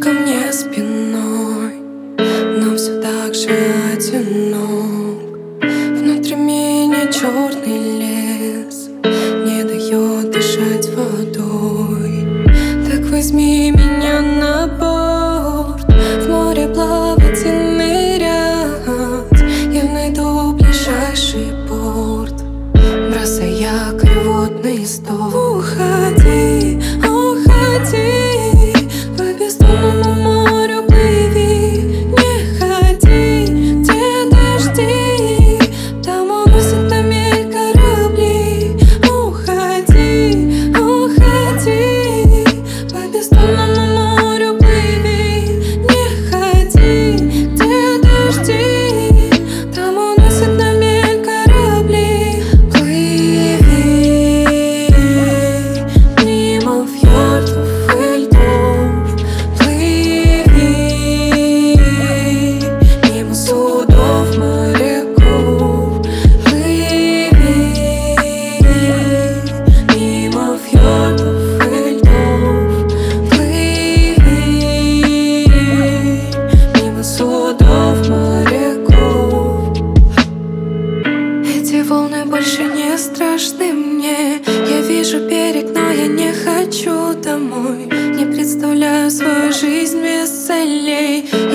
ко мне спиной, но все так же одинок. Внутри меня черный лес не дает дышать водой. Так возьми меня на борт, в море плавать и нырять. Я найду ближайший порт, бросай якорь в водный стол. Уходи, уходи, по бездонному морю плыви. Не ходи, где дожди, там уносят на мель корабли. Уходи, уходи, по бездонному морю плыви. Не ходи, где дожди, там уносят на мель корабли. Плыви мимо фьордов и льдов, плыви мимо судов, моряков, плыви мимо фьордов и льдов, плыви мимо судов, моряков. Эти волны больше не страшны мне. Я вижу берег, но я не хочу домой. Не представляю свою жизнь без целей.